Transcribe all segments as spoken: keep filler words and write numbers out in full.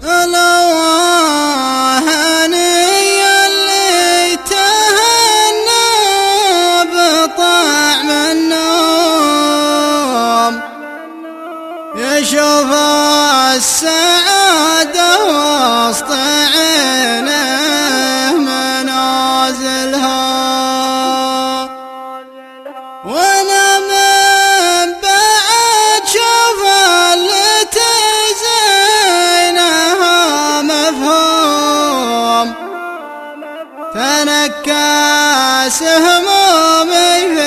ألا وهني اللي تهنى بطعم النوم يشوف السعادة وسط عينه منازلها. وانا من بعد شوف اللي تزينها مفهوم تنكاس همومي في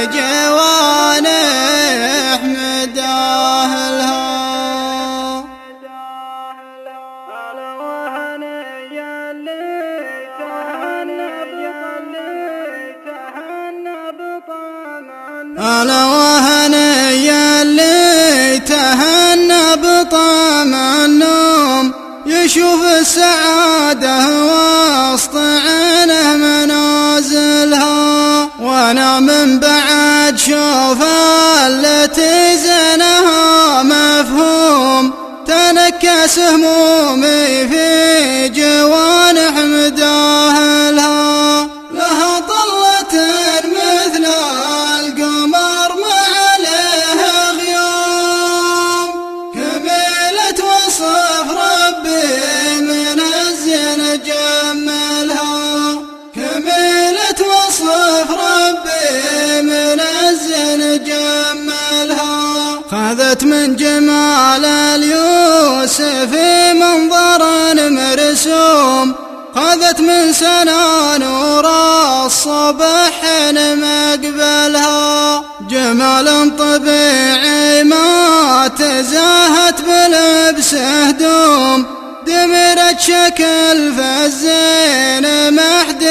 جوانح مداهلها. ألا وهني اللي تهنى بطعم النوم يشوف السعادة وسط عينه منازلها. وانا من بعد شوف اللي تزينها مفهوم تنكس همومي في جوانح مداهلها. لها طلة مثل القمر ما عليه غيوم كملت وصف ربي منزل جملها. كملت وصف ربي منزل جملها. خذت من جمال اليوسف منظر مرسوم خذت من سنا نور الصبح مقبلها. جمال طبيعي ما تزاهت بلبس هدوم دمرت شكل فالزين محد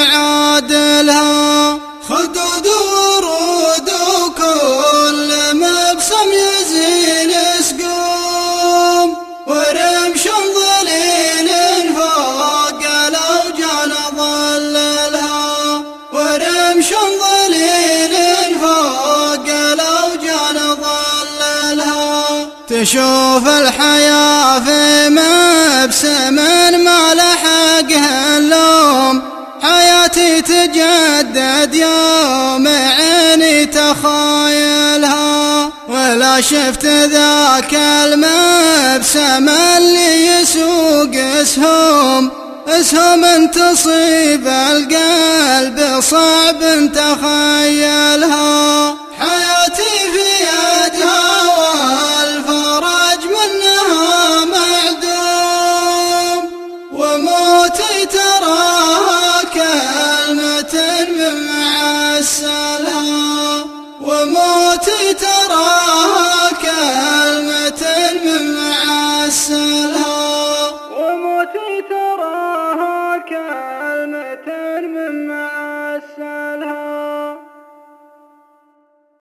يعادلها. خدود ورود وكل مبسم يزيل سقوم ورمش ظليل فوق الأوجان ظللها. ورمش ظليل فوق الأوجان ظللها. تشوف الحياة في مبسم ما لحقها اللوم حياتي تجدد يوم عيني تخايلها. ولا شفت ذاك المبسم اللي يسوق اسهم اسهم تصيب القلب صعب تخيلها.